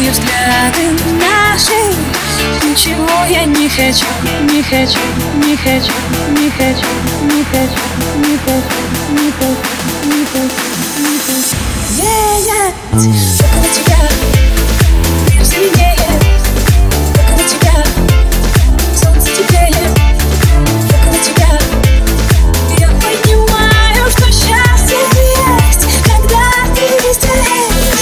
пустые взгляды наши. Ничего я не хочу, не хочу, не хочу, не хочу, не хочу, не хочу, не хочу, не хочу, не хочу. Около тебя мир зеленеет, около тебя солнце теплеет, около тебя я понимаю, что счастье есть, когда ты здесь.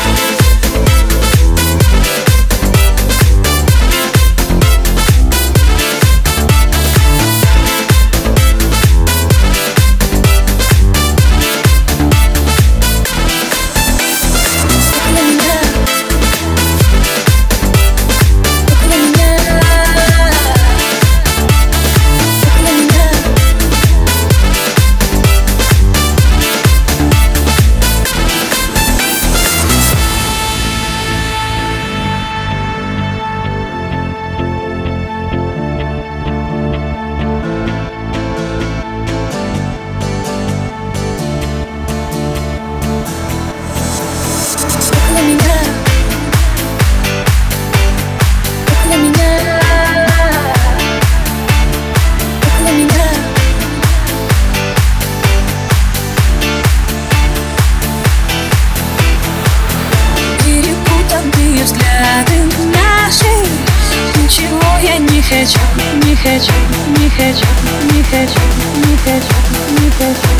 Взгляды наши. Ничего я не хочу, не хочу, не хочу, не хочу, не хочу, не хочу.